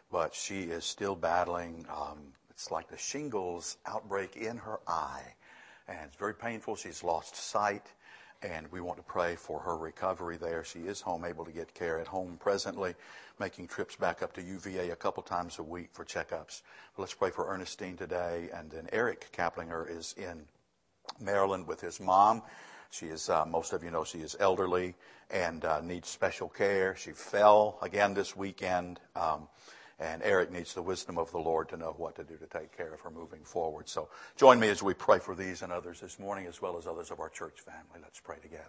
but she is still battling. It's like the shingles outbreak in her eye, and it's very painful. She's lost sight, and we want to pray for her recovery there. She is home, able to get care at home presently, making trips back up to UVA a couple times a week for checkups. But let's pray for Ernestine today, and then Eric Kaplinger is in Maryland with his mom. She is, most of you know, she is elderly and needs special care. She fell again this weekend, and Eric needs the wisdom of the Lord to know what to do to take care of her moving forward. So join me as we pray for these and others this morning, as well as others of our church family. Let's pray together.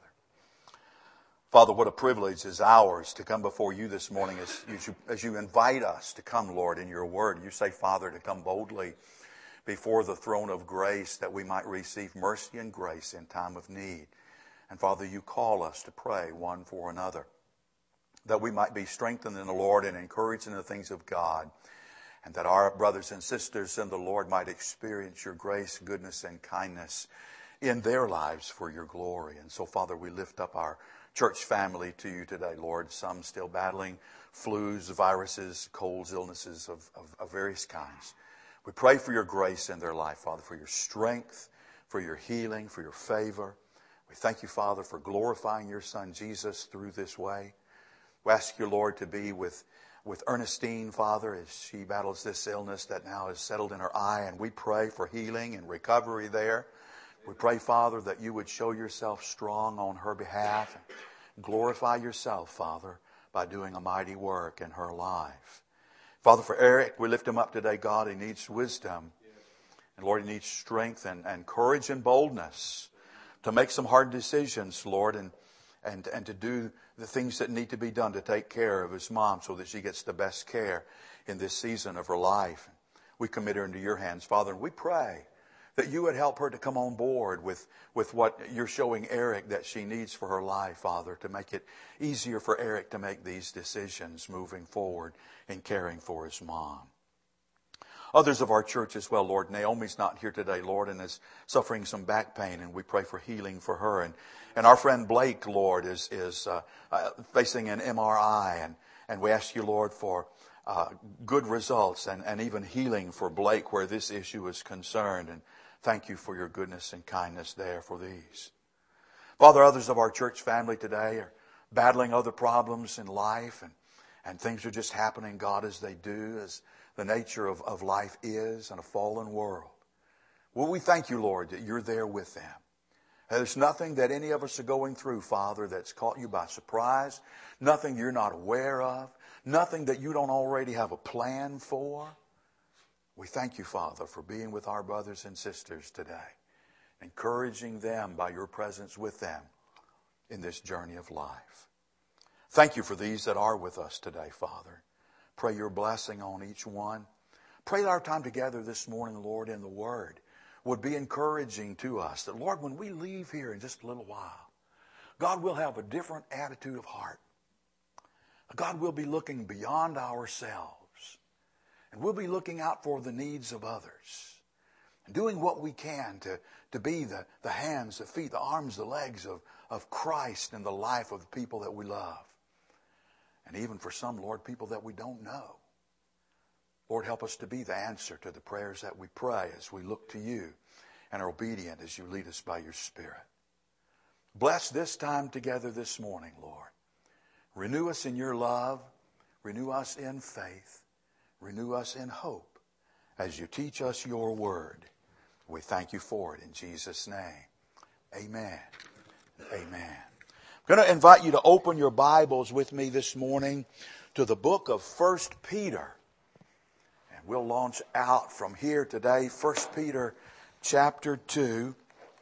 Father, what a privilege is ours to come before you this morning as you invite us to come, Lord, in your word. You say, Father, to come boldly before the throne of grace that we might receive mercy and grace in time of need. And Father, you call us to pray one for another, that we might be strengthened in the Lord and encouraged in the things of God, and that our brothers and sisters in the Lord might experience your grace, goodness, and kindness in their lives for your glory. And so, Father, we lift up our church family to you today, Lord, some still battling flus, viruses, colds, illnesses of various kinds. We pray for your grace in their life, Father, for your strength, for your healing, for your favor. We thank you, Father, for glorifying your Son, Jesus, through this way. We ask you, Lord, to be with Ernestine, Father, as she battles this illness that now is settled in her eye. And we pray for healing and recovery there. We pray, Father, that you would show yourself strong on her behalf and glorify yourself, Father, by doing a mighty work in her life. Father, for Eric, we lift him up today, God. He needs wisdom. And Lord, he needs strength and courage and boldness to make some hard decisions, Lord, and to do the things that need to be done to take care of his mom so that she gets the best care in this season of her life. We commit her into your hands, Father, and we pray that you would help her to come on board with what you're showing Eric that she needs for her life, Father, to make it easier for Eric to make these decisions moving forward in caring for his mom. Others of our church as well, Lord. Naomi's not here today, Lord, and is suffering some back pain, and we pray for healing for her. And our friend Blake, Lord, is facing an MRI, and we ask you, Lord, for good results and even healing for Blake where this issue is concerned. And thank you for your goodness and kindness there for these. Father, others of our church family today are battling other problems in life, and things are just happening, God, as they do, as the nature of life is in a fallen world. Well, we thank you, Lord, that you're there with them. There's nothing that any of us are going through, Father, that's caught you by surprise, nothing you're not aware of, nothing that you don't already have a plan for. We thank you, Father, for being with our brothers and sisters today, encouraging them by your presence with them in this journey of life. Thank you for these that are with us today, Father. Pray your blessing on each one. Pray that our time together this morning, Lord, in the Word would be encouraging to us. That, Lord, when we leave here in just a little while, God will have a different attitude of heart. God will be looking beyond ourselves. And we'll be looking out for the needs of others. And doing what we can to be the hands, the feet, the arms, the legs of Christ in the life of the people that we love. And even for some, Lord, people that we don't know. Lord, help us to be the answer to the prayers that we pray as we look to you and are obedient as you lead us by your Spirit. Bless this time together this morning, Lord. Renew us in your love. Renew us in faith. Renew us in hope as you teach us your word. We thank you for it in Jesus' name. Amen. Amen. I'm going to invite you to open your Bibles with me this morning to the book of 1 Peter. And we'll launch out from here today, 1 Peter chapter 2.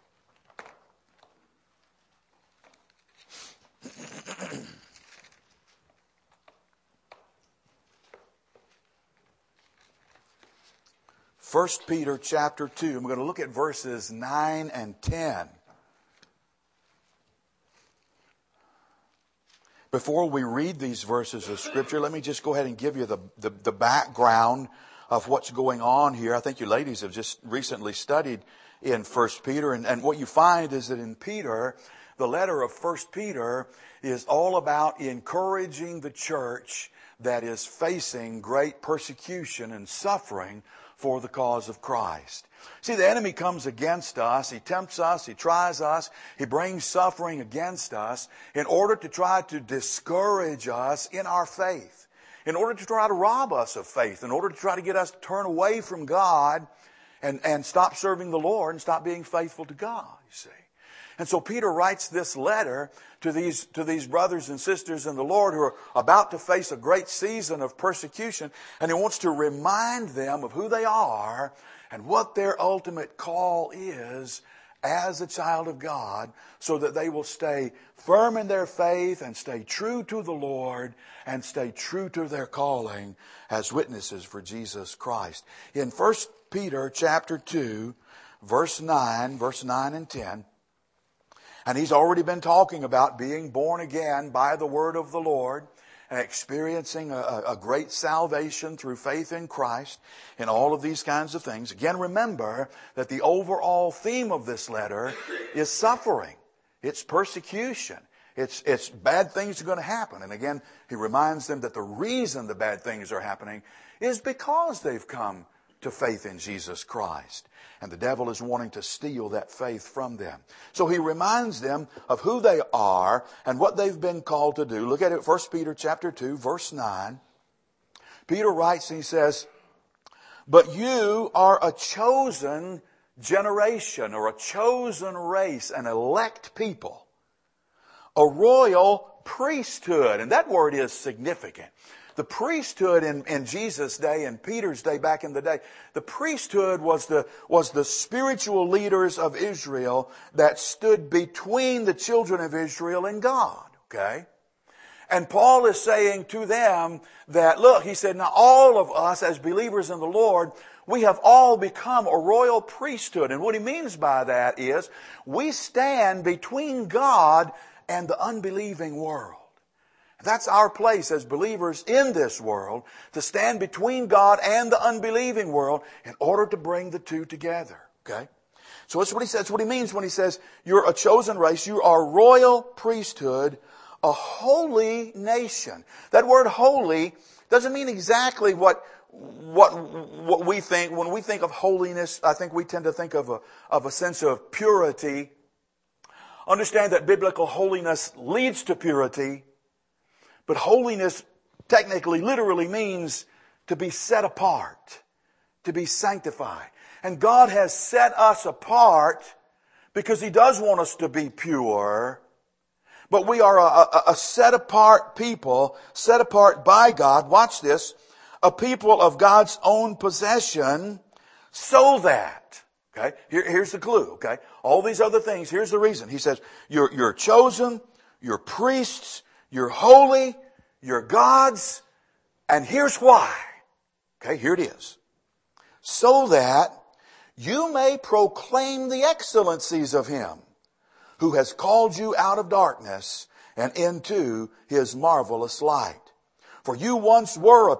First Peter chapter 2. I'm going to look at verses 9 and 10. Before we read these verses of Scripture, let me just go ahead and give you the background of what's going on here. I think you ladies have just recently studied in 1 Peter. And what you find is that in Peter, the letter of 1 Peter is all about encouraging the church that is facing great persecution and suffering for the cause of Christ. See, the enemy comes against us. He tempts us. He tries us. He brings suffering against us in order to try to discourage us in our faith, in order to try to rob us of faith, in order to try to get us to turn away from God and stop serving the Lord and stop being faithful to God, you see. And so Peter writes this letter to these brothers and sisters in the Lord who are about to face a great season of persecution, and he wants to remind them of who they are and what their ultimate call is as a child of God, so that they will stay firm in their faith and stay true to the Lord and stay true to their calling as witnesses for Jesus Christ. In 1 Peter chapter 2, verse 9 and 10, and he's already been talking about being born again by the word of the Lord and experiencing a great salvation through faith in Christ and all of these kinds of things. Again, remember that the overall theme of this letter is suffering. It's persecution. It's bad things are going to happen. And again, he reminds them that the reason the bad things are happening is because they've come to faith in Jesus Christ. And the devil is wanting to steal that faith from them. So he reminds them of who they are and what they've been called to do. Look at it, 1 Peter chapter 2, verse 9. Peter writes and he says, "But you are a chosen generation," or a chosen race, an elect people, a royal priesthood. And that word is significant. The priesthood in Jesus' day and Peter's day back in the day, the priesthood was the spiritual leaders of Israel that stood between the children of Israel and God. Okay? And Paul is saying to them that, look, he said, now all of us as believers in the Lord, we have all become a royal priesthood. And what he means by that is we stand between God and the unbelieving world. That's our place as believers in this world, to stand between God and the unbelieving world in order to bring the two together. Okay? So that's what he says. That's what he means when he says you're a chosen race, you are royal priesthood, a holy nation. That word holy doesn't mean exactly what we think. When we think of holiness, I think we tend to think of a sense of purity. Understand that biblical holiness leads to purity. But holiness technically, literally means to be set apart, to be sanctified. And God has set us apart because He does want us to be pure. But we are a set apart people, set apart by God. Watch this. A people of God's own possession, so that, okay, here's the clue, okay. All these other things, here's the reason. He says, you're chosen, you're priests, you're holy, you're God's, and here's why. Okay, here it is. So that you may proclaim the excellencies of Him who has called you out of darkness and into His marvelous light. For you once were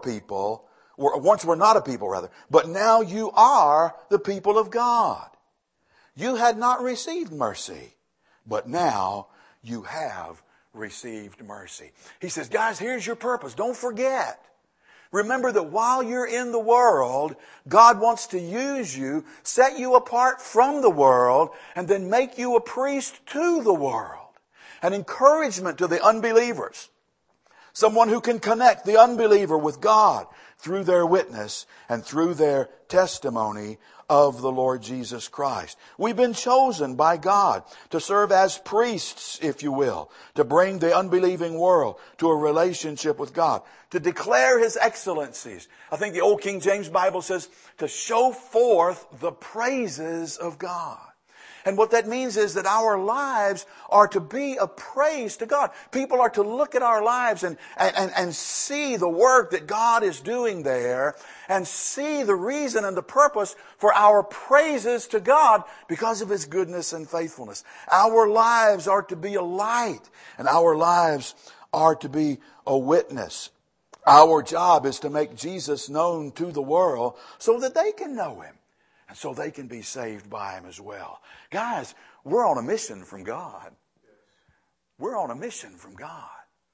not a people, but now you are the people of God. You had not received mercy, but now you have received mercy. He says, guys, here's your purpose. Don't forget. Remember that while you're in the world, God wants to use you, set you apart from the world, and then make you a priest to the world. An encouragement to the unbelievers. Someone who can connect the unbeliever with God through their witness and through their testimony of the Lord Jesus Christ. We've been chosen by God to serve as priests, if you will, to bring the unbelieving world to a relationship with God, to declare His excellencies. I think the Old King James Bible says to show forth the praises of God. And what that means is that our lives are to be a praise to God. People are to look at our lives and see the work that God is doing there and see the reason and the purpose for our praises to God because of His goodness and faithfulness. Our lives are to be a light and our lives are to be a witness. Our job is to make Jesus known to the world so that they can know Him. And so they can be saved by Him as well. Guys, we're on a mission from God. We're on a mission from God.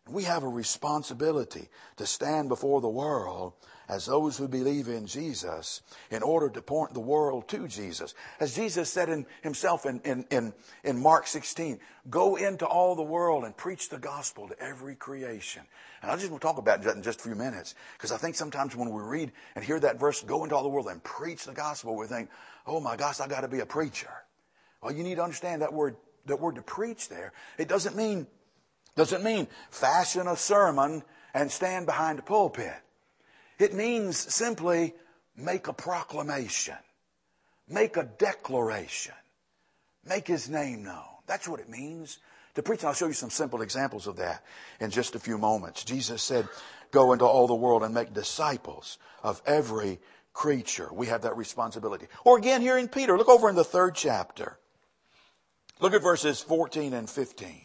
We have a responsibility to stand before the world as those who believe in Jesus in order to point the world to Jesus. As Jesus said himself in Mark 16, go into all the world and preach the gospel to every creation. And I just want to talk about that in just a few minutes, because I think sometimes when we read and hear that verse, go into all the world and preach the gospel, we think, oh my gosh, I got to be a preacher. Well, you need to understand that word to preach there. It doesn't mean fashion a sermon and stand behind a pulpit. It means simply make a proclamation, make a declaration, make His name known. That's what it means to preach. And I'll show you some simple examples of that in just a few moments. Jesus said, go into all the world and make disciples of every creature. We have that responsibility. Or again here in Peter, look over in the 3rd chapter. Look at verses 14 and 15.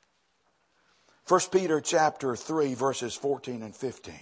1 Peter chapter 3, verses 14 and 15.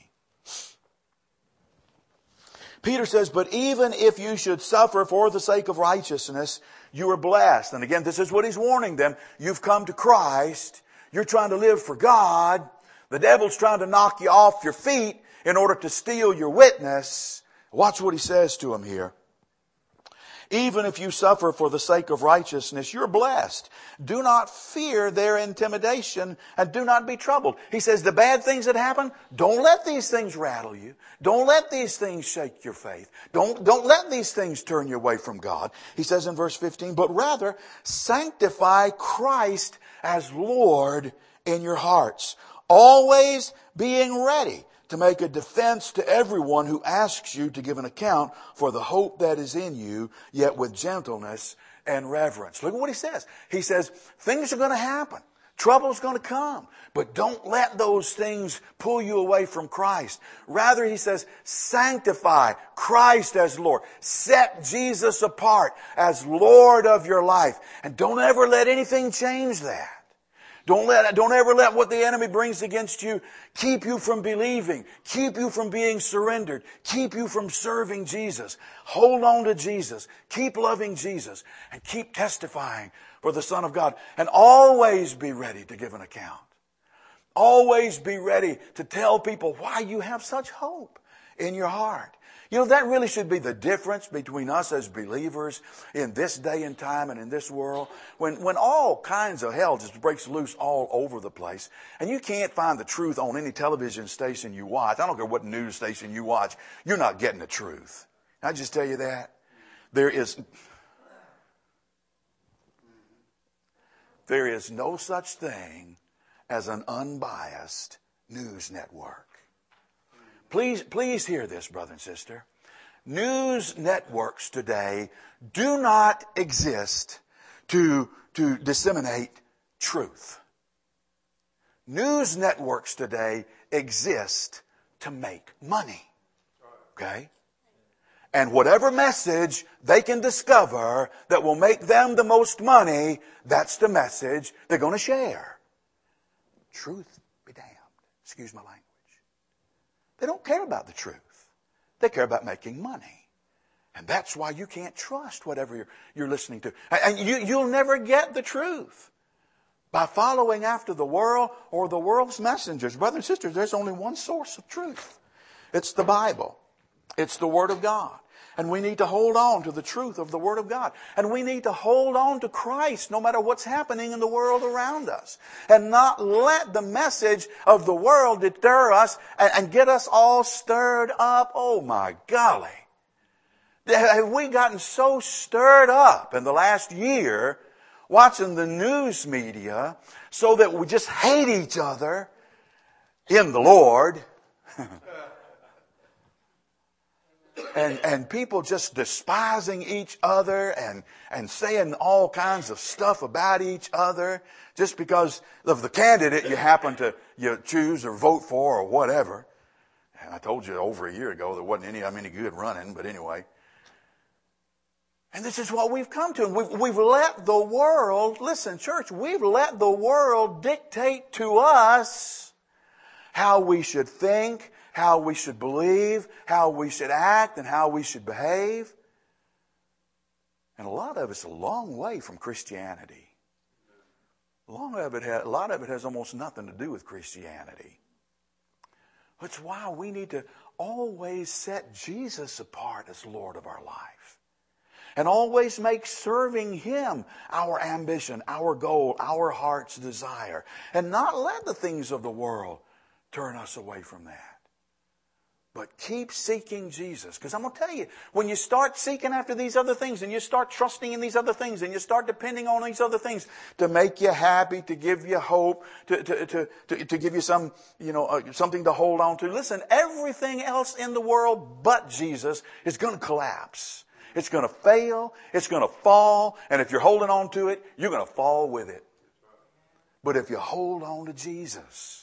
Peter says, but even if you should suffer for the sake of righteousness, you are blessed. And again, this is what he's warning them. You've come to Christ. You're trying to live for God. The devil's trying to knock you off your feet in order to steal your witness. Watch what he says to them here. Even if you suffer for the sake of righteousness, you're blessed. Do not fear their intimidation and do not be troubled. He says the bad things that happen, don't let these things rattle you. Don't let these things shake your faith. Don't let these things turn you away from God. He says in verse 15, but rather sanctify Christ as Lord in your hearts, always being ready to make a defense to everyone who asks you to give an account for the hope that is in you, yet with gentleness and reverence. Look at what he says. He says, things are going to happen. Trouble's going to come. But don't let those things pull you away from Christ. Rather, he says, sanctify Christ as Lord. Set Jesus apart as Lord of your life. And don't ever let anything change that. Don't ever let what the enemy brings against you keep you from believing, keep you from being surrendered, keep you from serving Jesus. Hold on to Jesus, keep loving Jesus, and keep testifying for the Son of God. And always be ready to give an account. Always be ready to tell people why you have such hope in your heart. You know, that really should be the difference between us as believers in this day and time and in this world. When all kinds of hell just breaks loose all over the place, and you can't find the truth on any television station you watch. I don't care what news station you watch. You're not getting the truth. Can I just tell you that? There is no such thing as an unbiased news network. Please hear this, brother and sister. News networks today do not exist to disseminate truth. News networks today exist to make money. Okay? And whatever message they can discover that will make them the most money, that's the message they're going to share. Truth be damned. Excuse my language. They don't care about the truth. They care about making money. And that's why you can't trust whatever you're listening to. And you'll never get the truth by following after the world or the world's messengers. Brothers and sisters, there's only one source of truth. It's the Bible. It's the Word of God. And we need to hold on to the truth of the Word of God. And we need to hold on to Christ no matter what's happening in the world around us. And not let the message of the world deter us and get us all stirred up. Oh my golly. Have we gotten so stirred up in the last year watching the news media so that we just hate each other in the Lord? And people just despising each other and saying all kinds of stuff about each other just because of the candidate you happen to choose or vote for or whatever. And I told you over a year ago there wasn't any good running, but anyway. And this is what we've come to. And we've let the world, listen, church, we've let the world dictate to us how we should think, how we should believe, how we should act, and how we should behave. And a lot of us are a long way from Christianity. A lot of it has almost nothing to do with Christianity. That's why we need to always set Jesus apart as Lord of our life. And always make serving Him our ambition, our goal, our heart's desire. And not let the things of the world turn us away from that. But keep seeking Jesus. Because I'm going to tell you, when you start seeking after these other things and you start trusting in these other things and you start depending on these other things to make you happy, to give you hope, to give you some, something to hold on to. Listen, everything else in the world but Jesus is going to collapse. It's going to fail. It's going to fall. And if you're holding on to it, you're going to fall with it. But if you hold on to Jesus,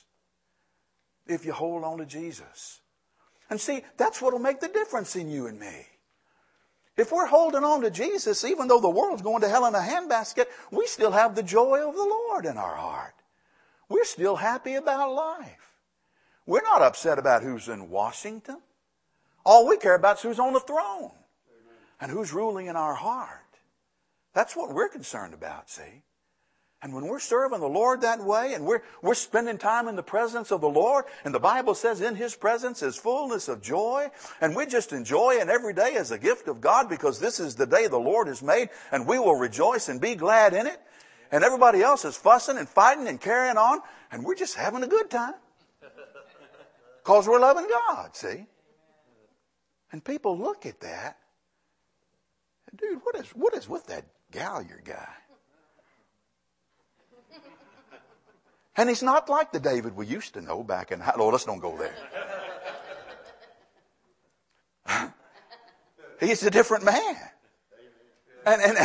and see, that's what will make the difference in you and me. If we're holding on to Jesus, even though the world's going to hell in a handbasket, we still have the joy of the Lord in our heart. We're still happy about life. We're not upset about who's in Washington. All we care about is who's on the throne and who's ruling in our heart. That's what we're concerned about, see? And when we're serving the Lord that way and we're spending time in the presence of the Lord, and the Bible says in His presence is fullness of joy, and we just enjoy it every day as a gift of God because this is the day the Lord has made and we will rejoice and be glad in it. And everybody else is fussing and fighting and carrying on and we're just having a good time because we're loving God, see? And people look at that. Dude, what is with that Gallagher guy? And he's not like the David we used to know back in... Lord, let's don't go there. He's a different man. And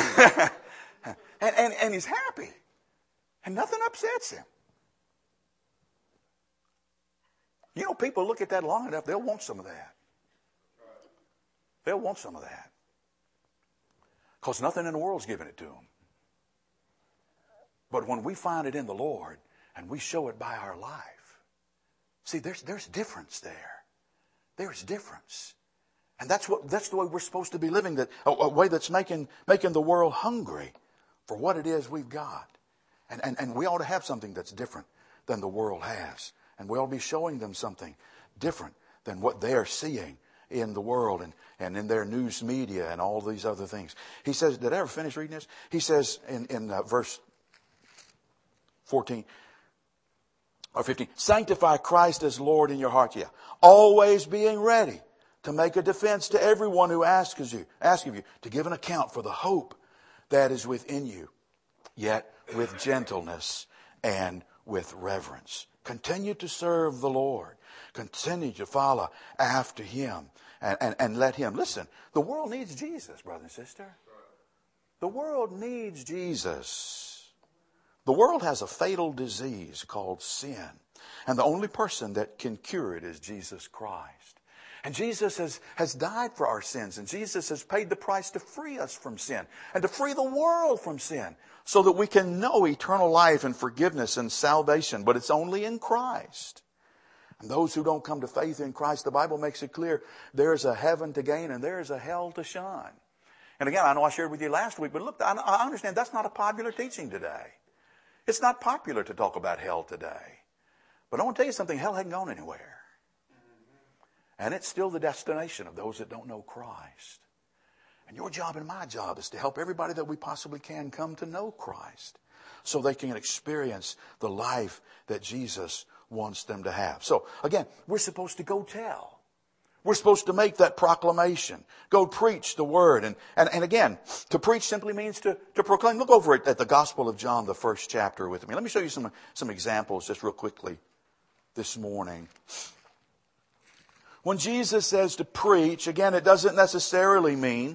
he's happy. And nothing upsets him. People look at that long enough, they'll want some of that. They'll want some of that. Because nothing in the world's giving it to them. But when we find it in the Lord, and we show it by our life. See, there's difference there. There's difference. And that's the way we're supposed to be living, a way that's making the world hungry for what it is we've got. And we ought to have something that's different than the world has. And we ought to be showing them something different than what they're seeing in the world and in their news media and all these other things. He says, did I ever finish reading this? He says in verse 14, or 15, sanctify Christ as Lord in your heart. Yeah. Always being ready to make a defense to everyone who asks of you to give an account for the hope that is within you, yet with gentleness and with reverence. Continue to serve the Lord. Continue to follow after Him and let Him. Listen, the world needs Jesus, brother and sister. The world needs Jesus. The world has a fatal disease called sin. And the only person that can cure it is Jesus Christ. And Jesus has died for our sins. And Jesus has paid the price to free us from sin. And to free the world from sin. So that we can know eternal life and forgiveness and salvation. But it's only in Christ. And those who don't come to faith in Christ, the Bible makes it clear, there's a heaven to gain and there's a hell to shun. And again, I know I shared with you last week, but look, I understand that's not a popular teaching today. It's not popular to talk about hell today. But I want to tell you something, hell hasn't gone anywhere. And it's still the destination of those that don't know Christ. And your job and my job is to help everybody that we possibly can come to know Christ so they can experience the life that Jesus wants them to have. So, again, we're supposed to go tell. We're supposed to make that proclamation. Go preach the word. And again, to preach simply means to proclaim. Look over at the Gospel of John, the 1st chapter with me. Let me show you some examples just real quickly this morning. When Jesus says to preach, again, it doesn't necessarily mean,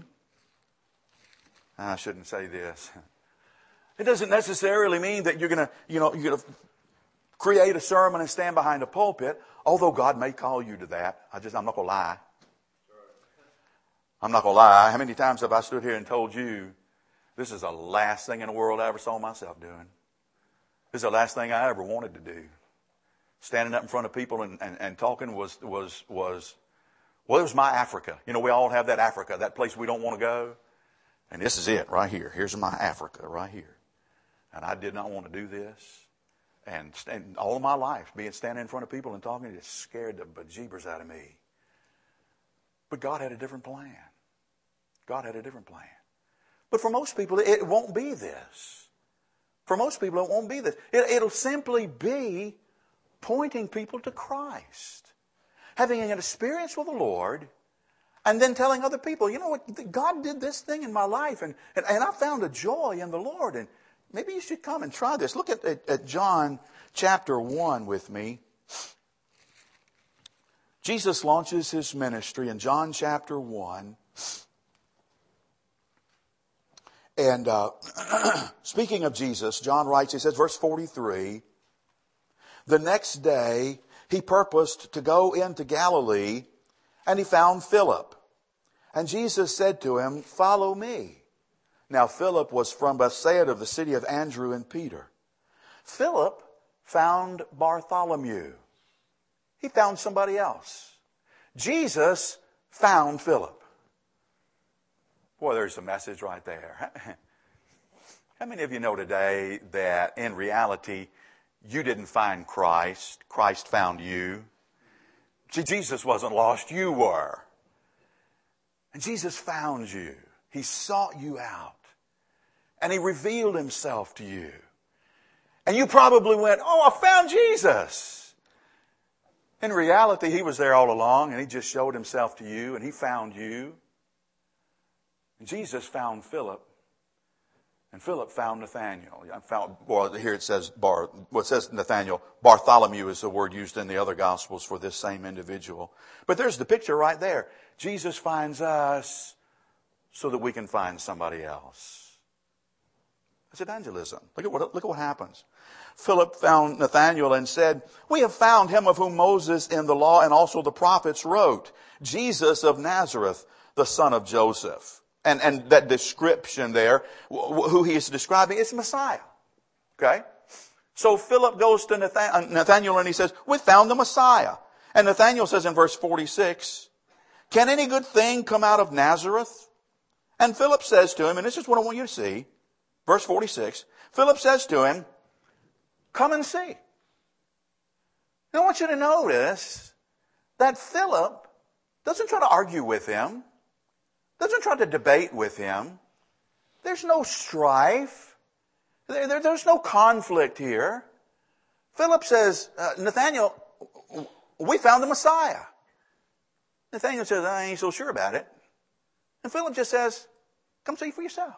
I shouldn't say this. It doesn't necessarily mean that you're going to create a sermon and stand behind a pulpit, although God may call you to that. I'm not going to lie. I'm not going to lie. How many times have I stood here and told you, this is the last thing in the world I ever saw myself doing. This is the last thing I ever wanted to do. Standing up in front of people and talking was it was my Africa. We all have that Africa, that place we don't want to go. And this is it right here. Here's my Africa right here. And I did not want to do this. And all of my life, standing in front of people and talking, it just scared the bejeebers out of me. But God had a different plan. God had a different plan. But for most people, it won't be this. For most people, it won't be this. It'll simply be pointing people to Christ. Having an experience with the Lord, and then telling other people, you know what, God did this thing in my life, and I found a joy in the Lord, and maybe you should come and try this. Look at John chapter 1 with me. Jesus launches his ministry in John chapter 1. And speaking of Jesus, John writes, he says, verse 43, the next day he purposed to go into Galilee, and he found Philip. And Jesus said to him, follow me. Now Philip was from Bethsaida of the city of Andrew and Peter. Philip found Bartholomew. He found somebody else. Jesus found Philip. Boy, there's a message right there. How many of you know today that in reality, you didn't find Christ, Christ found you? See, Jesus wasn't lost, you were. And Jesus found you. He sought you out. And he revealed himself to you. And you probably went, oh, I found Jesus. In reality, he was there all along, and he just showed himself to you, and he found you. And Jesus found Philip, and Philip found Nathanael. Here it says Nathanael. Bartholomew is the word used in the other Gospels for this same individual. But there's the picture right there. Jesus finds us so that we can find somebody else. That's evangelism. Look at what happens. Philip found Nathanael and said, we have found him of whom Moses in the law and also the prophets wrote, Jesus of Nazareth, the son of Joseph. And that description there, who he is describing, is Messiah. Okay? So Philip goes to Nathanael and he says, we found the Messiah. And Nathanael says in verse 46, can any good thing come out of Nazareth? And Philip says to him, and this is what I want you to see, verse 46, Philip says to him, come and see. Now I want you to notice that Philip doesn't try to argue with him. Doesn't try to debate with him. There's no strife. There's no conflict here. Philip says, Nathanael, we found the Messiah. Nathanael says, I ain't so sure about it. And Philip just says, come see for yourself.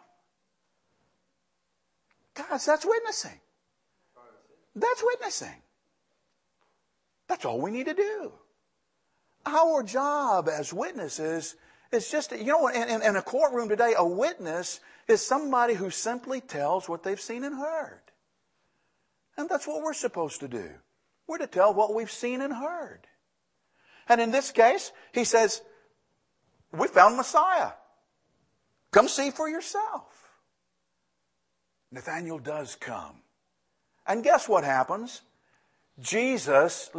Guys, that's witnessing. That's witnessing. That's all we need to do. Our job as witnesses is just, in a courtroom today, a witness is somebody who simply tells what they've seen and heard. And that's what we're supposed to do. We're to tell what we've seen and heard. And in this case, he says, we found Messiah. Come see for yourself. Nathanael does come. And guess what happens? Jesus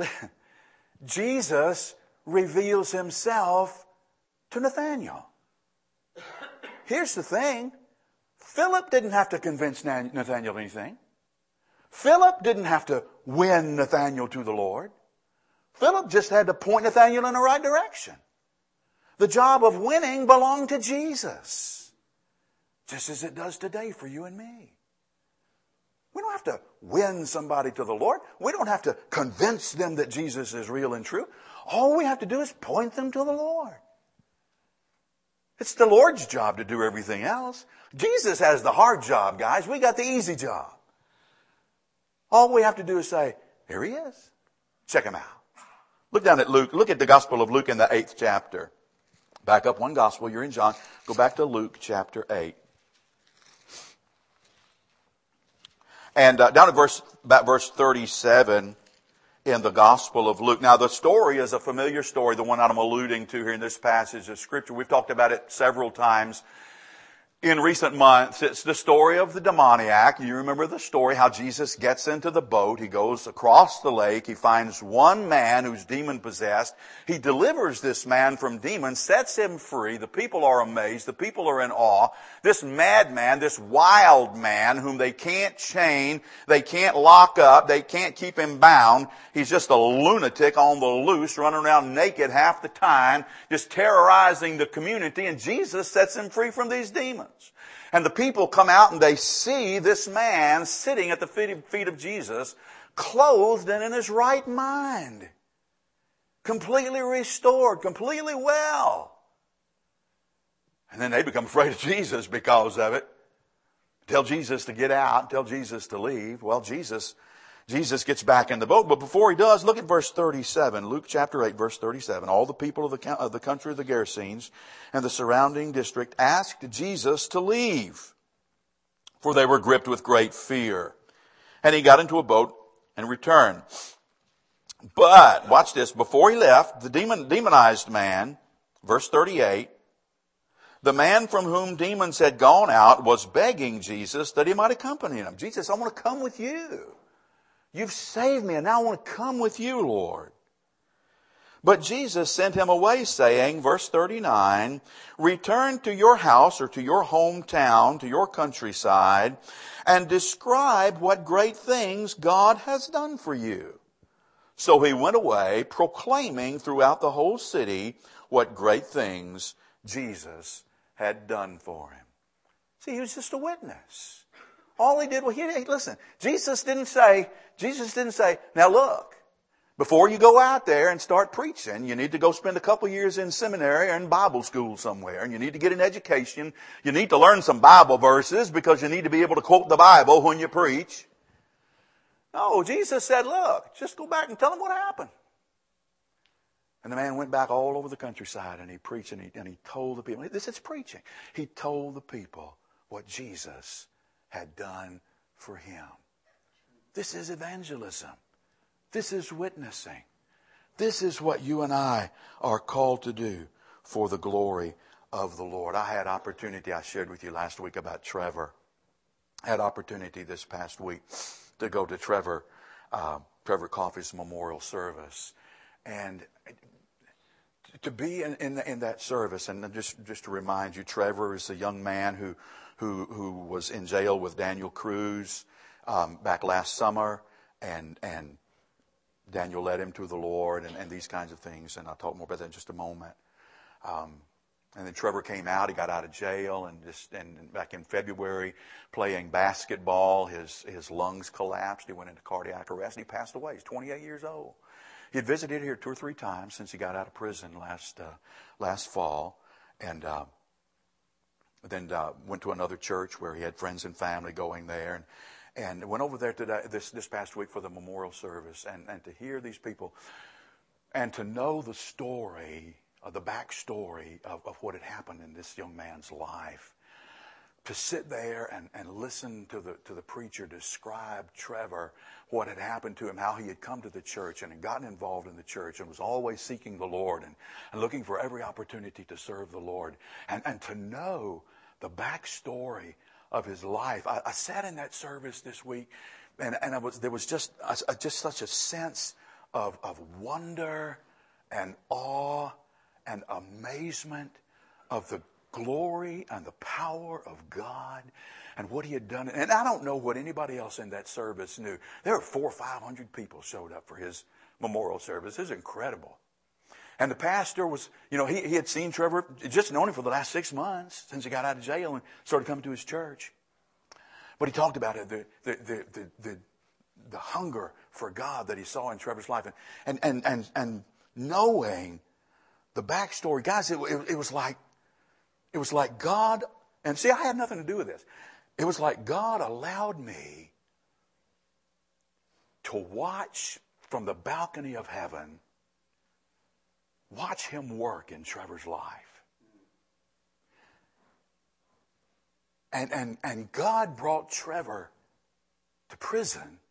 reveals himself to Nathanael. Here's the thing. Philip didn't have to convince Nathanael anything. Philip didn't have to win Nathanael to the Lord. Philip just had to point Nathanael in the right direction. The job of winning belonged to Jesus, just as it does today for you and me. We don't have to win somebody to the Lord. We don't have to convince them that Jesus is real and true. All we have to do is point them to the Lord. It's the Lord's job to do everything else. Jesus has the hard job, guys. We got the easy job. All we have to do is say, here he is. Check him out. Look down at Luke. Look at the Gospel of Luke in the 8th chapter. Back up one Gospel. You're in John. Go back to Luke chapter 8. And down at verse 37 in the Gospel of Luke. Now, the story is a familiar story, the one that I'm alluding to here in this passage of Scripture. We've talked about it several times. In recent months, it's the story of the demoniac. You remember the story, how Jesus gets into the boat. He goes across the lake. He finds one man who's demon-possessed. He delivers this man from demons, sets him free. The people are amazed. The people are in awe. This madman, this wild man whom they can't chain, they can't lock up, they can't keep him bound. He's just a lunatic on the loose, running around naked half the time, just terrorizing the community, and Jesus sets him free from these demons. And the people come out and they see this man sitting at the feet of Jesus, clothed and in his right mind. Completely restored, completely well. And then they become afraid of Jesus because of it. Tell Jesus to get out, tell Jesus to leave. Well, Jesus gets back in the boat, but before he does, look at verse 37. Luke chapter 8, verse 37. All the people of the country of the Gerasenes and the surrounding district asked Jesus to leave, for they were gripped with great fear. And he got into a boat and returned. But, watch this, before he left, the demonized man, verse 38, the man from whom demons had gone out was begging Jesus that he might accompany him. Jesus, I want to come with you. You've saved me, and now I want to come with you, Lord. But Jesus sent him away, saying, verse 39, return to your house or to your hometown, to your countryside, and describe what great things God has done for you. So he went away, proclaiming throughout the whole city what great things Jesus had done for him. See, he was just a witness. All he did was, listen, Jesus didn't say, now look, before you go out there and start preaching, you need to go spend a couple years in seminary or in Bible school somewhere, and you need to get an education. You need to learn some Bible verses because you need to be able to quote the Bible when you preach. No, Jesus said, look, just go back and tell them what happened. And the man went back all over the countryside and he preached and he told the people, this is preaching. He told the people what Jesus had done for him. This is evangelism. This is witnessing. This is what you and I are called to do for the glory of the Lord. I had opportunity, I shared with you last week about Trevor. I had opportunity this past week to go to Trevor Coffey's memorial service. And to be in that service, and just to remind you, Trevor is a young man who was in jail with Daniel Cruz back last summer, and Daniel led him to the Lord and these kinds of things, and I'll talk more about that in just a moment. And then Trevor came out, he got out of jail, and back in February, playing basketball, his lungs collapsed, he went into cardiac arrest, and he passed away. He's 28 years old. He had visited here 2 or 3 times since he got out of prison last fall, and then went to another church where he had friends and family going there, and went over there today, this past week for the memorial service, and to hear these people and to know the story, the backstory of what had happened in this young man's life. To sit there and listen to the preacher describe Trevor, what had happened to him, how he had come to the church and had gotten involved in the church and was always seeking the Lord and looking for every opportunity to serve the Lord. And to know the backstory of his life. I sat in that service this week, and there was just such a sense of wonder and awe and amazement of the glory and the power of God and what he had done. And I don't know what anybody else in that service knew. There were 400 or 500 people showed up for his memorial service. It was incredible. And the pastor was, he had seen Trevor, just known him for the last 6 months since he got out of jail and started coming to his church. But he talked about it, the hunger for God that he saw in Trevor's life, and knowing the backstory. Guys, it was like God, and see, I had nothing to do with this. It was like God allowed me to watch from the balcony of heaven, watch him work in Trevor's life. And God brought Trevor to prison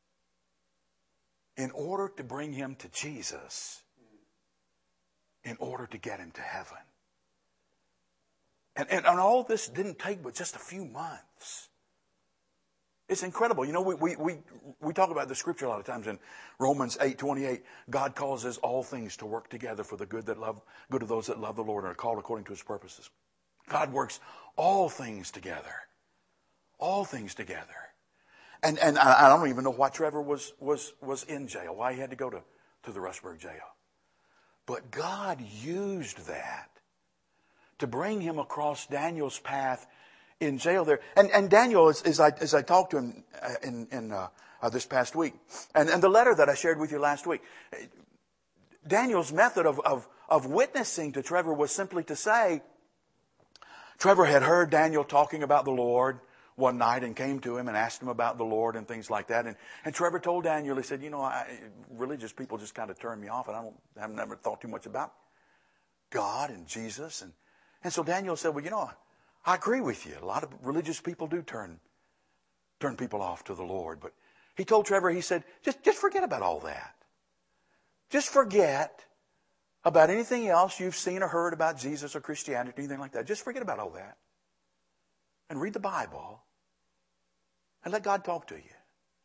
in order to bring him to Jesus, in order to get him to heaven. And all this didn't take but just a few months. It's incredible. You know, we talk about the scripture a lot of times in Romans 8:28. God causes all things to work together for the good of those that love the Lord and are called according to His purposes. God works all things together. All things together. And I don't even know why Trevor was in jail, why he had to go to the Rustburg jail. But God used that to bring him across Daniel's path in jail there. And Daniel, as I talked to him in this past week, and the letter that I shared with you last week, Daniel's method of witnessing to Trevor was simply to say, Trevor had heard Daniel talking about the Lord one night and came to him and asked him about the Lord and things like that. And Trevor told Daniel, he said, you know, religious people just kind of turn me off, and I've never thought too much about God and Jesus. And so Daniel said, well, you know, I agree with you. A lot of religious people do turn people off to the Lord. But he told Trevor, he said, just forget about all that. Just forget about anything else you've seen or heard about Jesus or Christianity, anything like that. Just forget about all that. And read the Bible. And let God talk to you.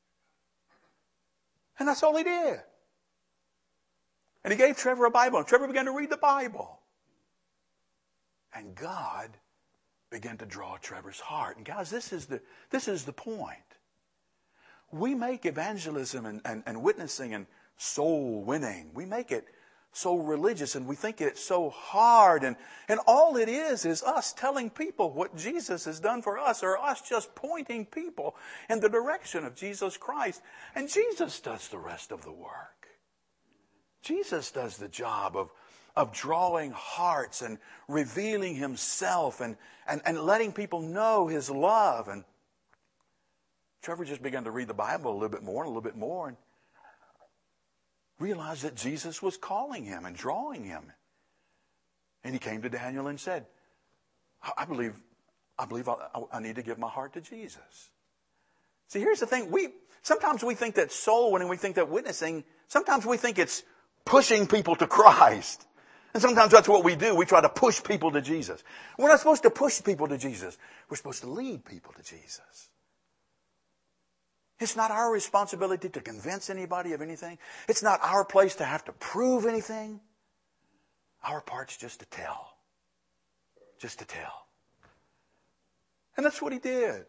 And that's all he did. And he gave Trevor a Bible. And Trevor began to read the Bible. And God began to draw Trevor's heart. And guys, this is the point. We make evangelism and witnessing and soul winning, we make it so religious, and we think it's so hard. And all it is us telling people what Jesus has done for us, or us just pointing people in the direction of Jesus Christ. And Jesus does the rest of the work. Jesus does the job of drawing hearts and revealing Himself and letting people know His love. And Trevor just began to read the Bible a little bit more and a little bit more, and realized that Jesus was calling him and drawing him. And he came to Daniel and said, I believe I need to give my heart to Jesus. See, here's the thing. Sometimes we think that soul winning, we think that witnessing, sometimes we think it's pushing people to Christ. And sometimes that's what we do. We try to push people to Jesus. We're not supposed to push people to Jesus. We're supposed to lead people to Jesus. It's not our responsibility to convince anybody of anything. It's not our place to have to prove anything. Our part's just to tell. Just to tell. And that's what he did.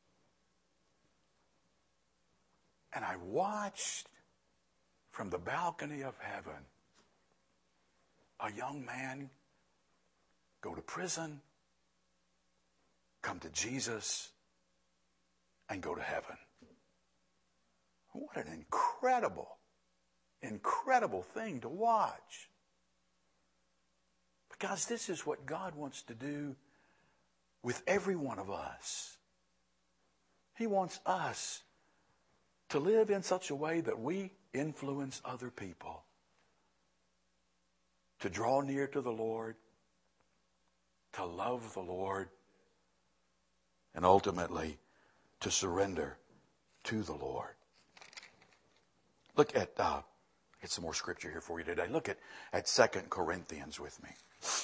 And I watched from the balcony of heaven a young man go to prison, come to Jesus, and go to heaven. What an incredible thing to watch. Because this is what God wants to do with every one of us. He wants us to live in such a way that we influence other people to draw near to the Lord, to love the Lord, and ultimately to surrender to the Lord. Look at, get some more scripture here for you today. Look at 2 Corinthians with me.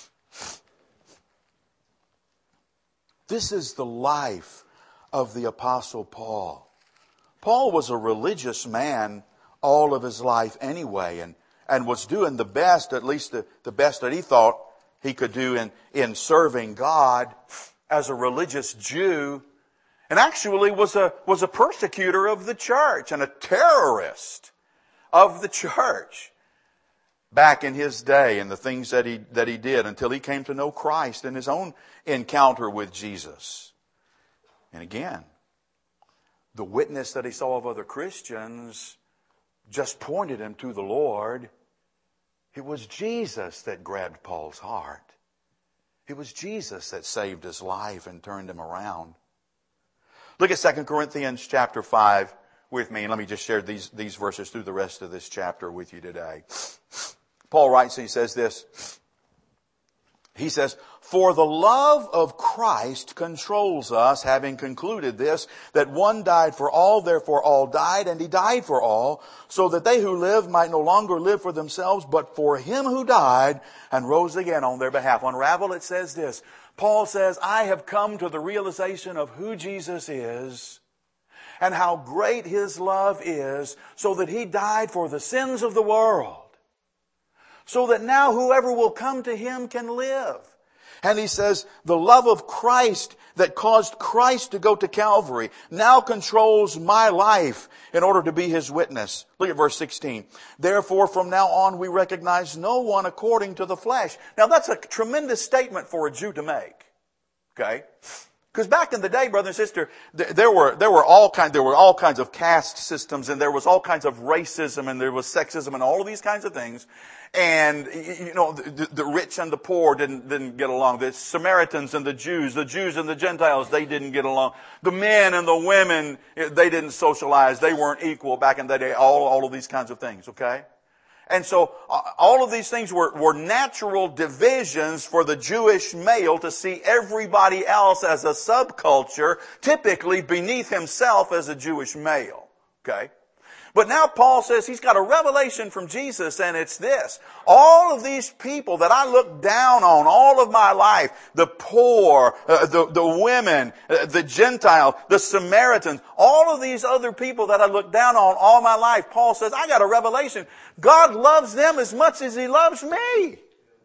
This is the life of the Apostle Paul. Paul was a religious man all of his life anyway, and was doing the best, at least the best that he thought he could do in serving God as a religious Jew, and actually was a persecutor of the church and a terrorist of the church back in his day, and the things that he did until he came to know Christ in his own encounter with Jesus. And again, the witness that he saw of other Christians just pointed him to the Lord. It was Jesus that grabbed Paul's heart. It was Jesus that saved his life and turned him around. Look at 2 Corinthians chapter 5 with me, and let me just share these verses through the rest of this chapter with you today. Paul writes, he says this, He says, for the love of Christ controls us, having concluded this, that one died for all, therefore all died, and he died for all, so that they who live might no longer live for themselves, but for him who died and rose again on their behalf. Unravel, it says this. Paul says, I have come to the realization of who Jesus is and how great his love is, so that he died for the sins of the world, so that now whoever will come to him can live. And he says, the love of Christ that caused Christ to go to Calvary now controls my life in order to be his witness. Look at verse 16. Therefore, from now on, we recognize no one according to the flesh. Now, that's a tremendous statement for a Jew to make. Okay? Because back in the day, brother and sister, there were all kinds of caste systems, and there was all kinds of racism, and there was sexism, and all of these kinds of things. And, the rich and the poor didn't get along. The Samaritans and the Jews and the Gentiles, they didn't get along. The men and the women, they didn't socialize. They weren't equal back in the day. All of these kinds of things, okay? And so all of these things were natural divisions for the Jewish male to see everybody else as a subculture, typically beneath himself as a Jewish male. Okay? But now Paul says he's got a revelation from Jesus, and it's this. All of these people that I looked down on all of my life, the poor, the women, the Gentile, the Samaritans, all of these other people that I looked down on all my life, Paul says, I got a revelation. God loves them as much as he loves me.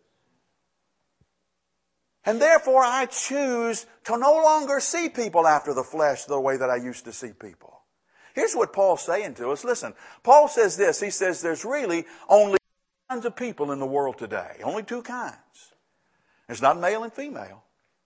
And therefore I choose to no longer see people after the flesh the way that I used to see people. Here's what Paul's saying to us. Listen, Paul says this. He says there's really only two kinds of people in the world today. Only two kinds. It's not male and female.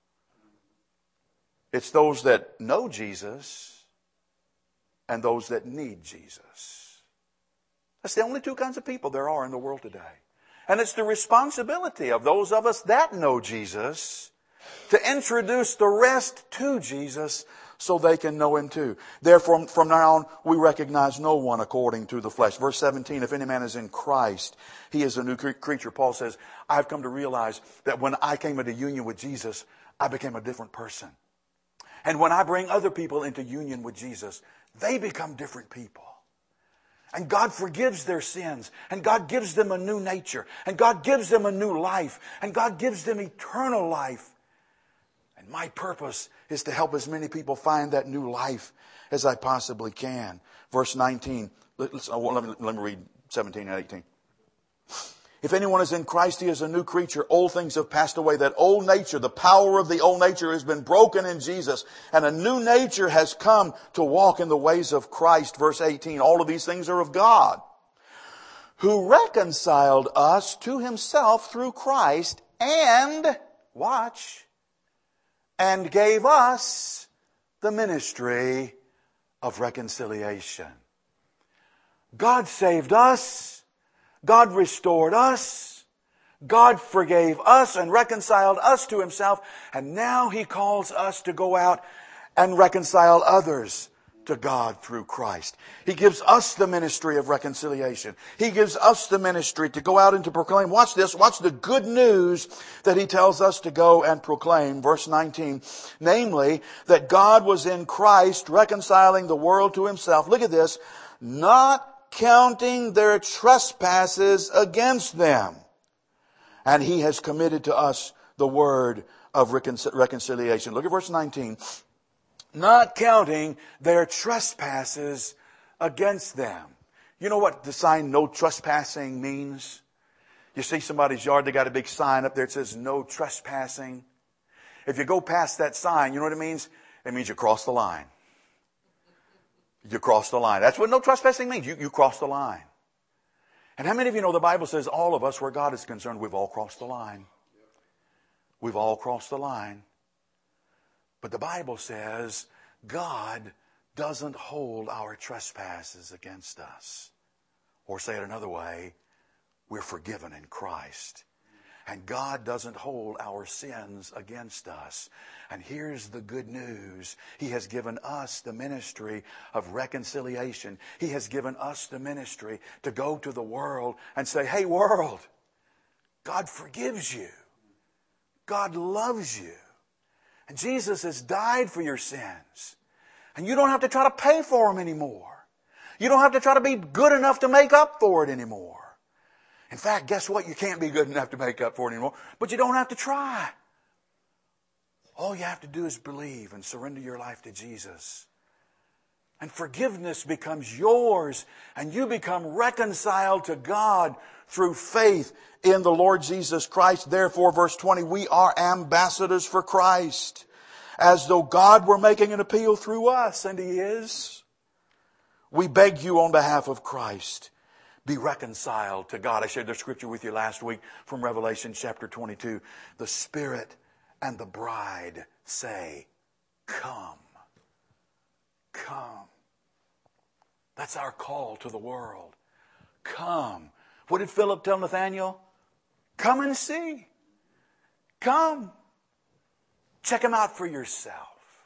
It's those that know Jesus and those that need Jesus. That's the only two kinds of people there are in the world today. And it's the responsibility of those of us that know Jesus to introduce the rest to Jesus so they can know him too. Therefore, from now on, we recognize no one according to the flesh. Verse 17, if any man is in Christ, he is a new creature. Paul says, I've come to realize that when I came into union with Jesus, I became a different person. And when I bring other people into union with Jesus, they become different people. And God forgives their sins. And God gives them a new nature. And God gives them a new life. And God gives them eternal life. And my purpose is to help as many people find that new life as I possibly can. Verse 19. Let me read 17 and 18. If anyone is in Christ, he is a new creature. Old things have passed away. That old nature, the power of the old nature has been broken in Jesus. And a new nature has come to walk in the ways of Christ. Verse 18. All of these things are of God, who reconciled us to himself through Christ and, watch, and gave us the ministry of reconciliation. God saved us. God restored us. God forgave us and reconciled us to himself. And now he calls us to go out and reconcile others to God through Christ. He gives us the ministry of reconciliation. He gives us the ministry to go out and to proclaim. Watch this. Watch the good news that he tells us to go and proclaim. Verse 19. Namely, that God was in Christ reconciling the world to himself. Look at this. Not counting their trespasses against them. And he has committed to us the word of reconciliation. Look at verse 19. Not counting their trespasses against them. You know what the sign no trespassing means? You see somebody's yard, they got a big sign up there that says no trespassing. If you go past that sign, you know what it means? It means you cross the line. You cross the line. That's what no trespassing means. You cross the line. And how many of you know the Bible says all of us, where God is concerned, we've all crossed the line. We've all crossed the line. But the Bible says God doesn't hold our trespasses against us. Or say it another way, we're forgiven in Christ. And God doesn't hold our sins against us. And here's the good news. He has given us the ministry of reconciliation. He has given us the ministry to go to the world and say, hey world, God forgives you. God loves you. And Jesus has died for your sins. And you don't have to try to pay for them anymore. You don't have to try to be good enough to make up for it anymore. In fact, guess what? You can't be good enough to make up for it anymore. But you don't have to try. All you have to do is believe and surrender your life to Jesus. And forgiveness becomes yours, and you become reconciled to God through faith in the Lord Jesus Christ. Therefore, verse 20, we are ambassadors for Christ, as though God were making an appeal through us, and He is. We beg you on behalf of Christ, be reconciled to God. I shared the scripture with you last week from Revelation chapter 22. The Spirit and the bride say, come. Come. That's our call to the world. Come. What did Philip tell Nathanael? Come and see. Come. Check Him out for yourself.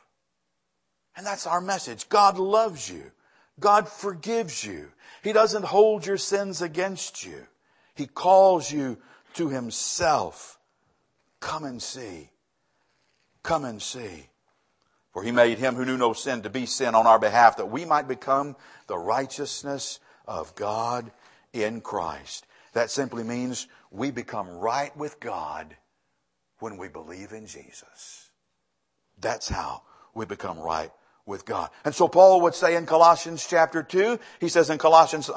And that's our message. God loves you. God forgives you. He doesn't hold your sins against you. He calls you to Himself. Come and see. Come and see. For He made Him who knew no sin to be sin on our behalf, that we might become the righteousness of God in Christ. That simply means we become right with God when we believe in Jesus. That's how we become right with God. And so Paul would say in Colossians chapter 2, he says in Colossians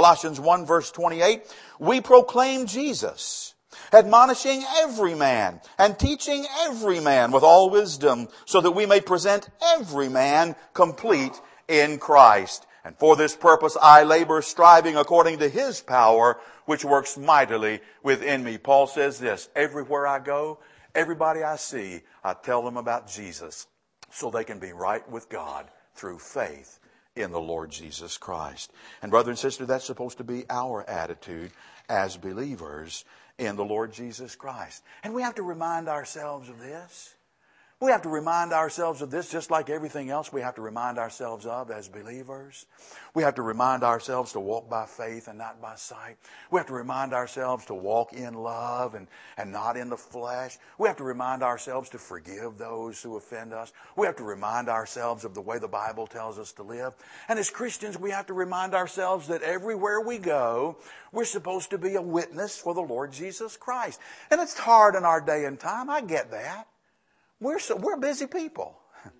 1 verse 28, we proclaim Jesus, admonishing every man and teaching every man with all wisdom, so that we may present every man complete in Christ. And for this purpose I labor, striving according to His power, which works mightily within me. Paul says this, everywhere I go, everybody I see, I tell them about Jesus, so they can be right with God through faith in the Lord Jesus Christ. And brother and sister, that's supposed to be our attitude as believers in the Lord Jesus Christ. And we have to remind ourselves of this. We have to remind ourselves of this just like everything else we have to remind ourselves of as believers. We have to remind ourselves to walk by faith and not by sight. We have to remind ourselves to walk in love and not in the flesh. We have to remind ourselves to forgive those who offend us. We have to remind ourselves of the way the Bible tells us to live. And as Christians, we have to remind ourselves that everywhere we go, we're supposed to be a witness for the Lord Jesus Christ. And it's hard in our day and time. I get that. We're busy people.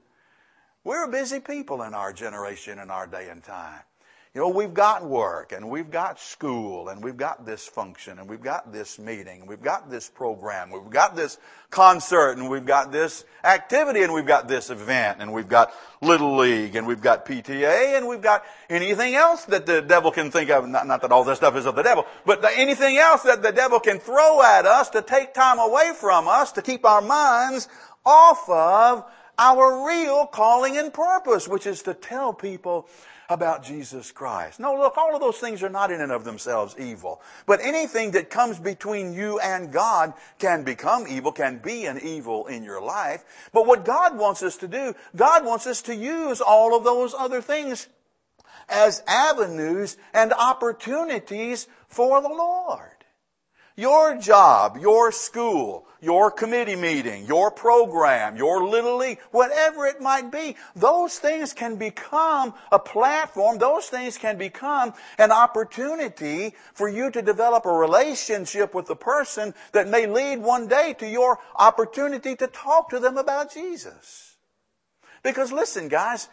We're busy people in our generation and our day and time. You know, we've got work and we've got school and we've got this function and we've got this meeting and we've got this program. We've got this concert and we've got this activity and we've got this event and we've got Little League and we've got PTA and we've got anything else that the devil can think of. Not that all this stuff is of the devil, but anything else that the devil can throw at us to take time away from us, to keep our minds off of our real calling and purpose, which is to tell people about Jesus Christ. No, look, all of those things are not in and of themselves evil. But anything that comes between you and God can become evil, can be an evil in your life. But what God wants us to do, God wants us to use all of those other things as avenues and opportunities for the Lord. Your job, your school, your committee meeting, your program, your Little League, whatever it might be, those things can become a platform. Those things can become an opportunity for you to develop a relationship with the person that may lead one day to your opportunity to talk to them about Jesus. Because listen, guys,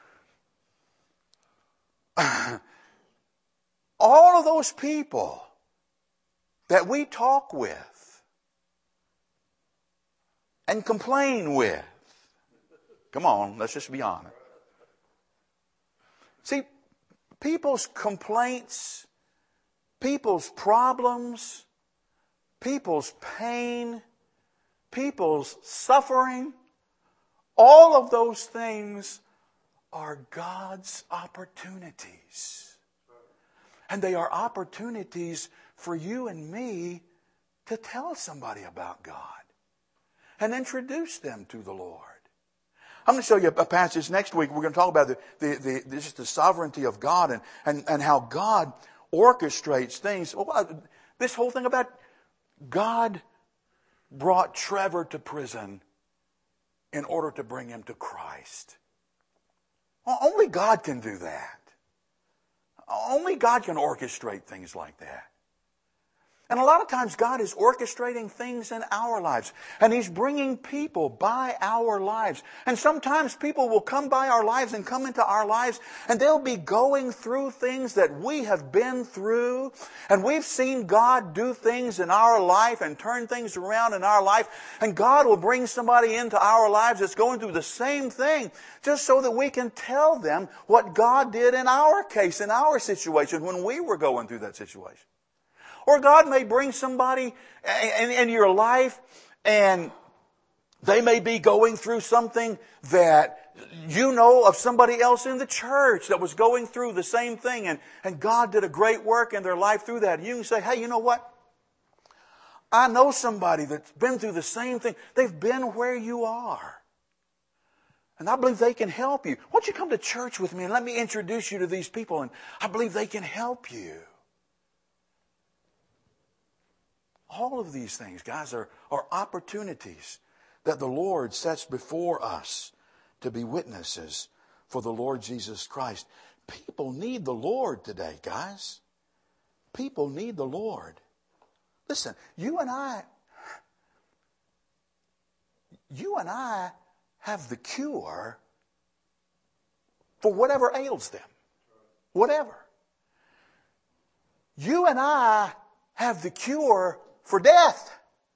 all of those people that we talk with and complain with. Come on, let's just be honest. See, people's complaints, people's problems, people's pain, people's suffering, all of those things are God's opportunities. And they are opportunities for you and me to tell somebody about God and introduce them to the Lord. I'm going to show you a passage next week. We're going to talk about just the sovereignty of God and how God orchestrates things. This whole thing about God brought Trevor to prison in order to bring him to Christ. Only God can do that. Only God can orchestrate things like that. And a lot of times God is orchestrating things in our lives. And He's bringing people by our lives. And sometimes people will come by our lives and come into our lives and they'll be going through things that we have been through. And we've seen God do things in our life and turn things around in our life. And God will bring somebody into our lives that's going through the same thing just so that we can tell them what God did in our case, in our situation when we were going through that situation. Or God may bring somebody in your life and they may be going through something that you know of somebody else in the church that was going through the same thing, and God did a great work in their life through that. And you can say, hey, you know what? I know somebody that's been through the same thing. They've been where you are. And I believe they can help you. Why don't you come to church with me and let me introduce you to these people, and I believe they can help you. All of these things, guys, are opportunities that the Lord sets before us to be witnesses for the Lord Jesus Christ. People need the Lord today, guys. People need the Lord. Listen, you and I have the cure for whatever ails them. Whatever. You and I have the cure for death.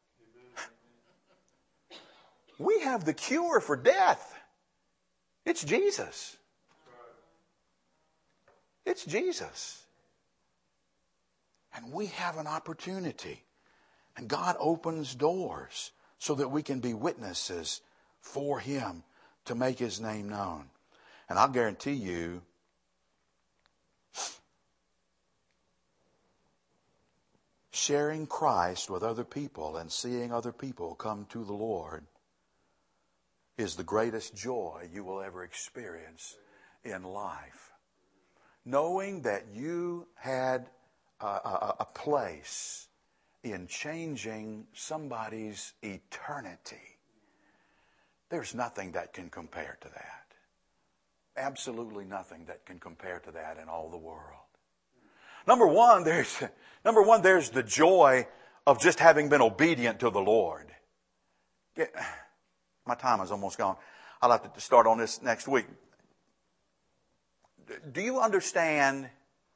We have the cure for death. It's Jesus. It's Jesus. And we have an opportunity. And God opens doors so that we can be witnesses for Him to make His name known. And I'll guarantee you, sharing Christ with other people and seeing other people come to the Lord is the greatest joy you will ever experience in life. Knowing that you had a place in changing somebody's eternity. There's nothing that can compare to that. Absolutely nothing that can compare to that in all the world. Number one, there's the joy of just having been obedient to the Lord. My time is almost gone. I'll have to start on this next week. Do you understand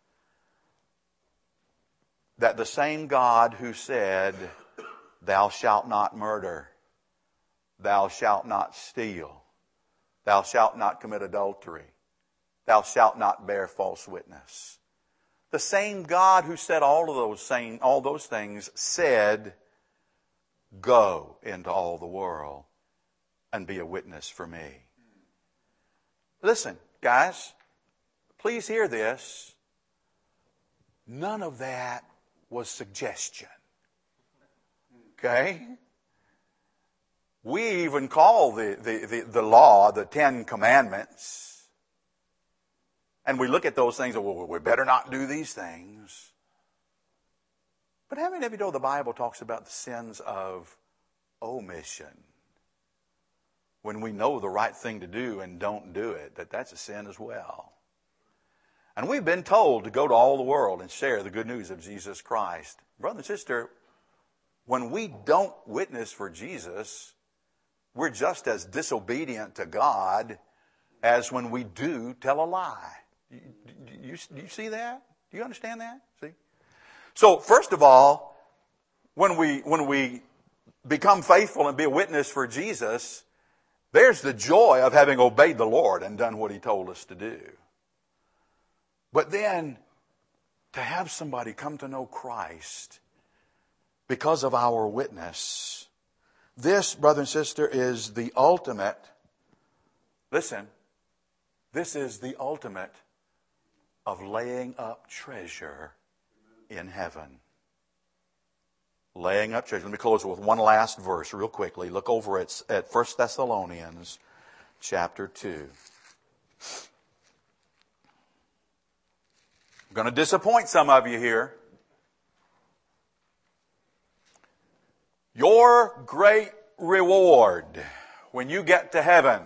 that the same God who said, "Thou shalt not murder, thou shalt not steal, thou shalt not commit adultery, thou shalt not bear false witness," the same God who said all those things said, "Go into all the world and be a witness for me." Listen, guys, please hear this. None of that was suggestion. Okay? We even call the law the Ten Commandments. And we look at those things and, well, we better not do these things. But how many of you know the Bible talks about the sins of omission? When we know the right thing to do and don't do it, that's a sin as well. And we've been told to go to all the world and share the good news of Jesus Christ. Brother and sister, when we don't witness for Jesus, we're just as disobedient to God as when we do tell a lie. Do you see that? Do you understand that? See? So, first of all, when we become faithful and be a witness for Jesus, there's the joy of having obeyed the Lord and done what He told us to do. But then, to have somebody come to know Christ because of our witness, this, brother and sister, is the ultimate, listen, this is the ultimate of laying up treasure in heaven. Laying up treasure. Let me close with one last verse real quickly. Look over at 1 Thessalonians chapter 2. I'm going to disappoint some of you here. Your great reward when you get to heaven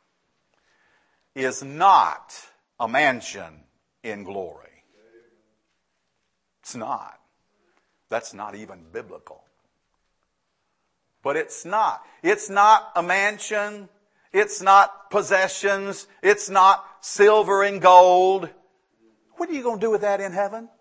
is not a mansion in glory. It's not. That's not even biblical. But it's not. It's not a mansion. It's not possessions. It's not silver and gold. What are you going to do with that in heaven?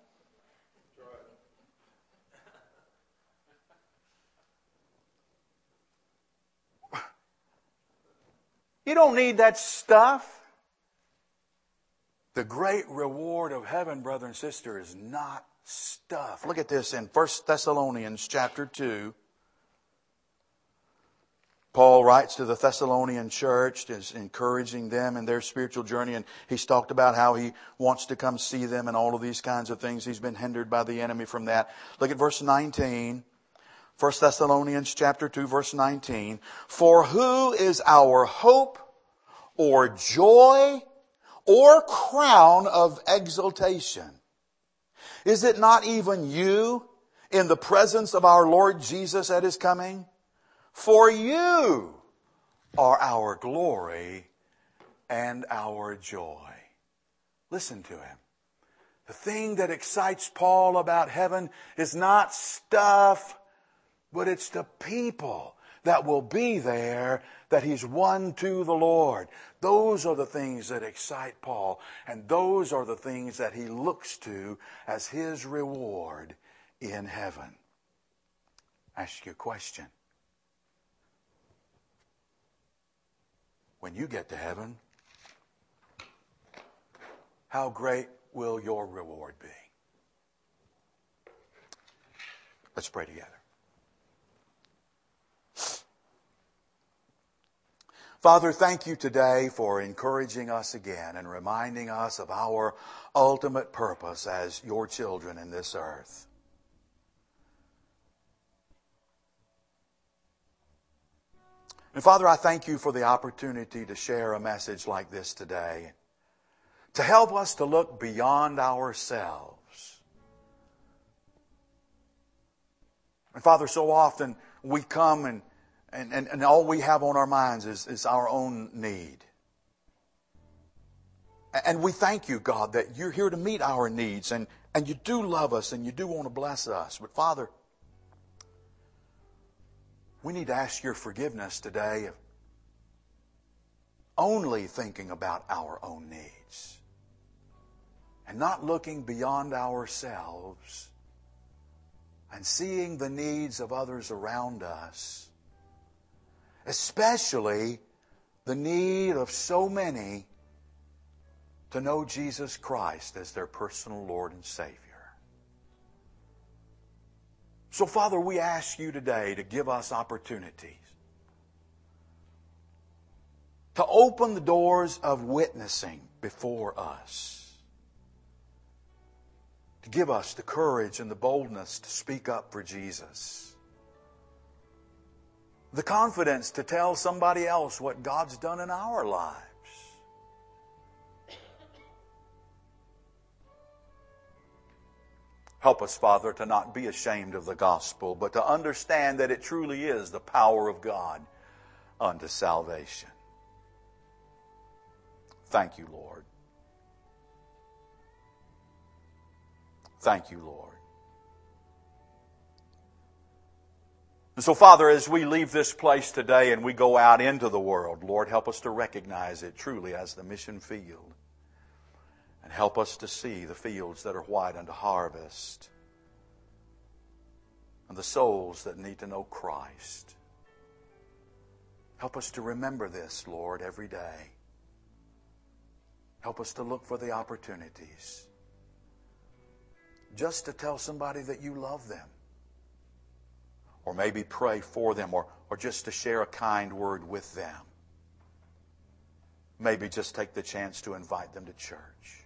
You don't need that stuff. The great reward of heaven, brother and sister, is not stuff. Look at this in 1 Thessalonians chapter 2. Paul writes to the Thessalonian church, is encouraging them in their spiritual journey, and he's talked about how he wants to come see them and all of these kinds of things. He's been hindered by the enemy from that. Look at verse 19. 1 Thessalonians chapter 2, verse 19. For who is our hope or joy or crown of exaltation? Is it not even you in the presence of our Lord Jesus at His coming? For you are our glory and our joy. Listen to him. The thing that excites Paul about heaven is not stuff, but it's the people that will be there that he's won to the Lord. Those are the things that excite Paul, and those are the things that he looks to as his reward in heaven. Ask you a question. When you get to heaven, how great will your reward be? Let's pray together. Father, thank you today for encouraging us again and reminding us of our ultimate purpose as your children in this earth. And Father, I thank you for the opportunity to share a message like this today, to help us to look beyond ourselves. And Father, so often we come and all we have on our minds is our own need. And we thank you, God, that you're here to meet our needs, and you do love us and you do want to bless us. But Father, we need to ask your forgiveness today of only thinking about our own needs and not looking beyond ourselves and seeing the needs of others around us, especially the need of so many to know Jesus Christ as their personal Lord and Savior. So, Father, we ask you today to give us opportunities to open the doors of witnessing before us, to give us the courage and the boldness to speak up for Jesus, the confidence to tell somebody else what God's done in our lives. Help us, Father, to not be ashamed of the gospel, but to understand that it truly is the power of God unto salvation. Thank you, Lord. Thank you, Lord. And so, Father, as we leave this place today and we go out into the world, Lord, help us to recognize it truly as the mission field. And help us to see the fields that are white unto harvest and the souls that need to know Christ. Help us to remember this, Lord, every day. Help us to look for the opportunities just to tell somebody that you love them, or maybe pray for them, or just to share a kind word with them. Maybe just take the chance to invite them to church.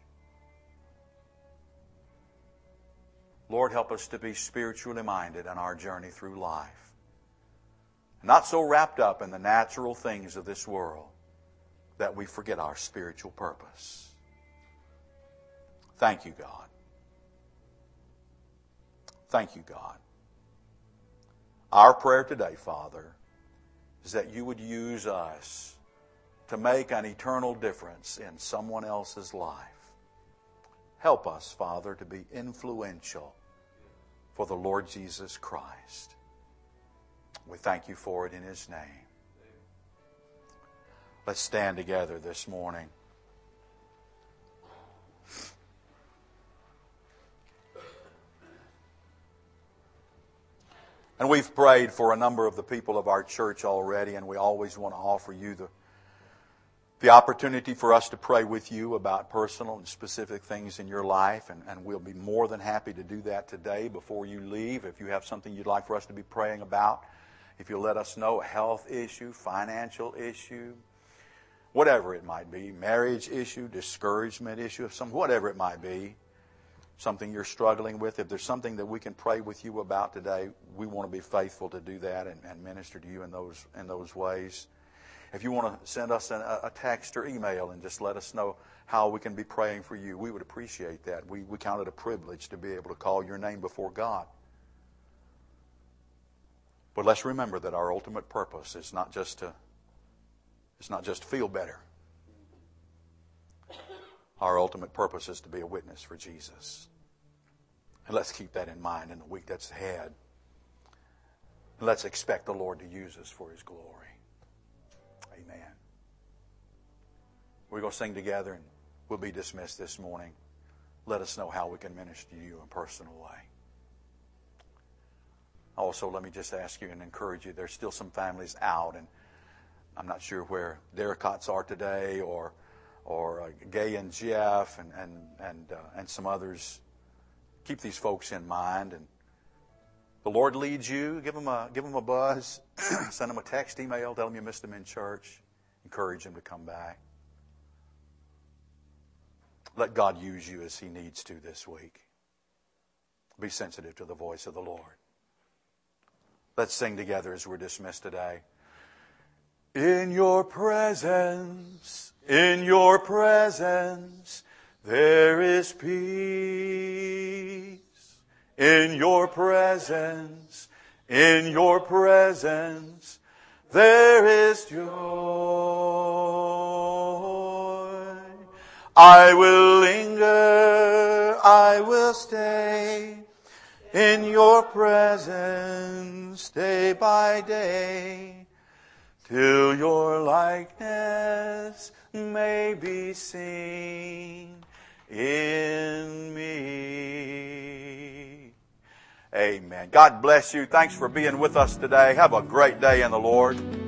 Lord, help us to be spiritually minded in our journey through life. Not so wrapped up in the natural things of this world that we forget our spiritual purpose. Thank you, God. Thank you, God. Our prayer today, Father, is that you would use us to make an eternal difference in someone else's life. Help us, Father, to be influential for the Lord Jesus Christ. We thank you for it in His name. Let's stand together this morning. And we've prayed for a number of the people of our church already, and we always want to offer you the opportunity for us to pray with you about personal and specific things in your life, and we'll be more than happy to do that today before you leave. If you have something you'd like for us to be praying about, if you'll let us know, a health issue, financial issue, whatever it might be, marriage issue, discouragement issue, whatever it might be, something you're struggling with, if there's something that we can pray with you about today, we want to be faithful to do that and minister to you in those ways. If you want to send us a text or email and just let us know how we can be praying for you, we would appreciate that. We count it a privilege to be able to call your name before God. But let's remember that our ultimate purpose is not just to feel better. Our ultimate purpose is to be a witness for Jesus. And let's keep that in mind in the week that's ahead. And let's expect the Lord to use us for His glory. Amen. We're going to sing together and we'll be dismissed this morning. Let us know how we can minister to you in a personal way. Also, let me just ask you and encourage you, there's still some families out, and I'm not sure where Derricotts are today, or Gay and Jeff and some others. Keep these folks in mind, and the Lord leads you. Give them a buzz, send them a text, email, tell them you missed them in church. Encourage them to come back. Let God use you as He needs to this week. Be sensitive to the voice of the Lord. Let's sing together as we're dismissed today. In your presence, there is peace. In your presence, there is joy. I will linger, I will stay in your presence day by day, till your likeness may be seen in me. Amen. God bless you. Thanks for being with us today. Have a great day in the Lord.